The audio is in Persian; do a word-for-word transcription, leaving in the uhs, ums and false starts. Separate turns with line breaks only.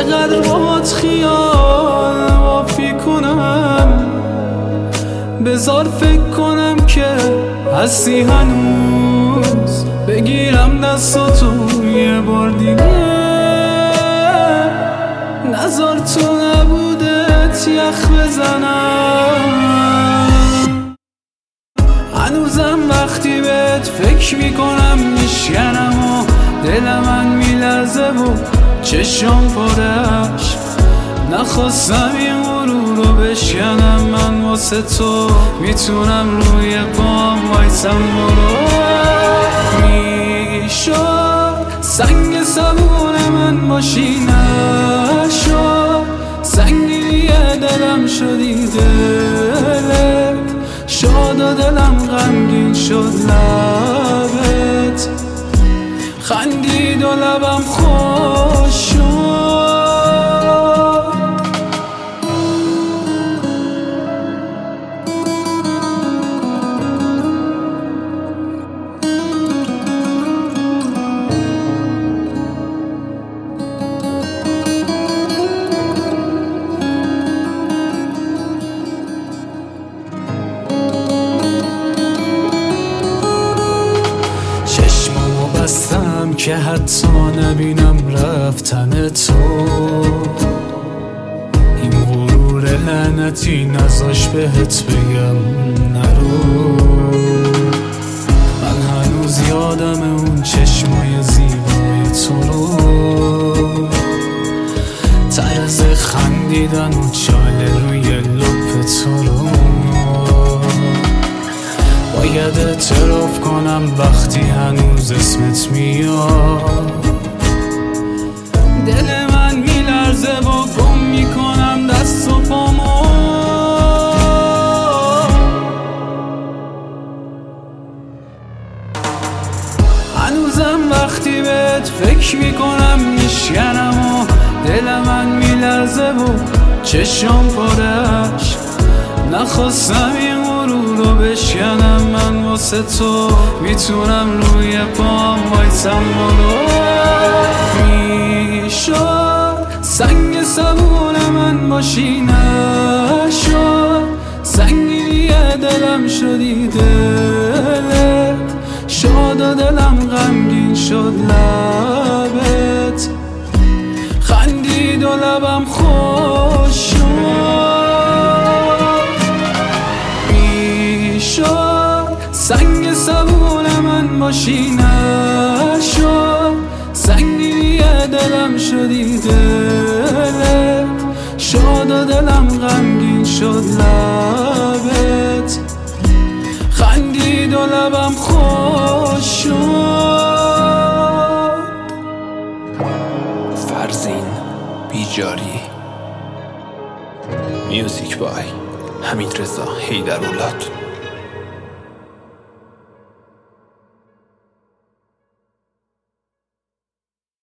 چقدر باهات خیال وافی کنم، بذار فکر کنم که هستی هنوز، بگیرم دستاتو یه بار دیگه، نذار تو نبودت یخ بزنم. هنوزم وقتی بهت فکر میکنم میشکنم و دل من میلرزه و چشم پرش، نخواستم این غرور رو بشکنم، من واسه تو میتونم روی پام وایسم. برو میشد سنگ صبور من باشی، نشد سنگی دلم شدی دلت، شاد و دلم غمگین شد لبت، خندید و لبم خوش شد. بستم که حتی نبینم رفتن تو، این غرور لعنتی نذاش بهت بگم نرو. من هنوز یادم اون چشمای زیبای تو رو، طرز خندیدن و چاله روی لب تو رو، باید اعتراف کنم وقتی هنوز اسمت میاد، دل من میلرزه و گم میکنم دست و پامو. هنوزم وقتی بهت فکر میکنم میشکنم و دل من میلرزه و چشم پرش، نخواستم این غرور رو بشکنم، من واسه تو میتونم روی پام وایسم. برو میشد سنگ صبور من باشی، نشد سنگی دلم شدی دلت، شاد و دلم غمگین شد لبت، خندید و لبم خوش شد. سنگ صبور من باشی، نشد سنگی دلم شدی دلت، شاد و دلم غمگین شد لبت، خندید و لبم خوش شد.
فرزین بیجاری، میوزیک بای حمیدرضا حیدرولات.